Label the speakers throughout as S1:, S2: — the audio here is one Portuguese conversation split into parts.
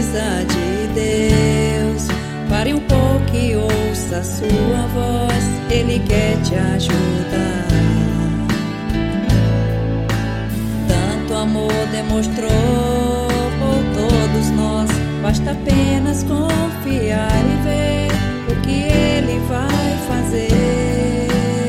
S1: precisa de Deus, pare um pouco e ouça a sua voz, Ele quer te ajudar. Tanto amor demonstrou por todos nós, basta apenas confiar e ver o que Ele vai fazer.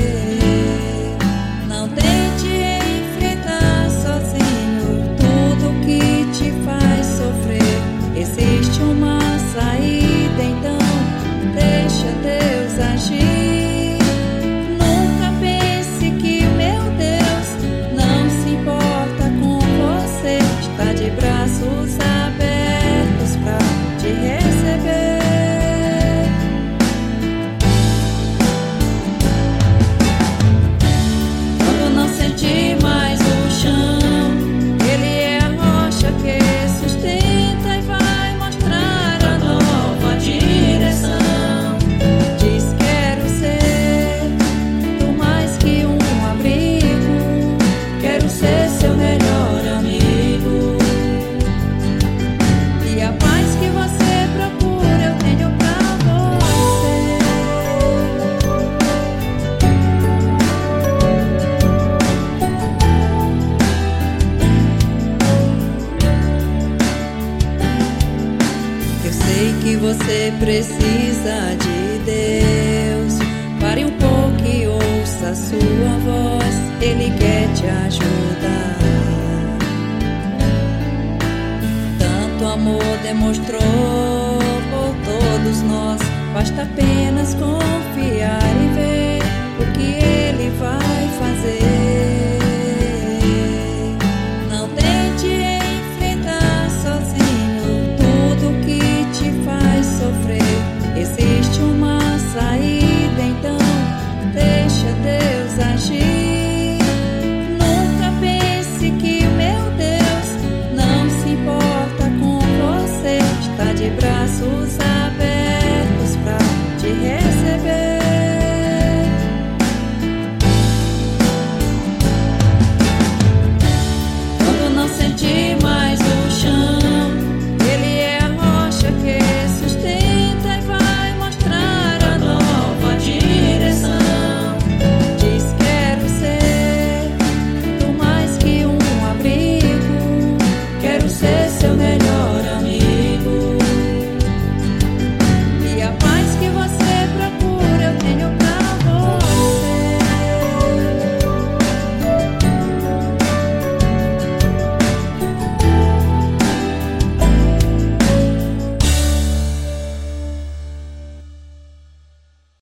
S1: Não tente enfrentar sozinho tudo que te faz sofrer. Existe uma saída, então deixa Deus agir. Nunca pense que meu Deus não se importa com você. Está de braços abertos pra te receber. Quando não sentir mais o chão, Ele é a rocha que sustenta e vai mostrar a nova direção. Diz: quero ser muito mais que um abrigo, quero ser seu melhor amigo. E a paz que você procura eu tenho pra você. Eu sei que você precisa de Deus, pare um pouco e ouça a sua voz, Ele quer te ajudar. Tanto amor demonstrou por todos nós, basta apenas confiar e ver o que Ele vai fazer. Não tente enfrentar sozinho tudo que te faz sofrer. Existe uma saída, então deixa Deus agir. Nunca pense que meu Deus não se importa com você. Está de braços abertos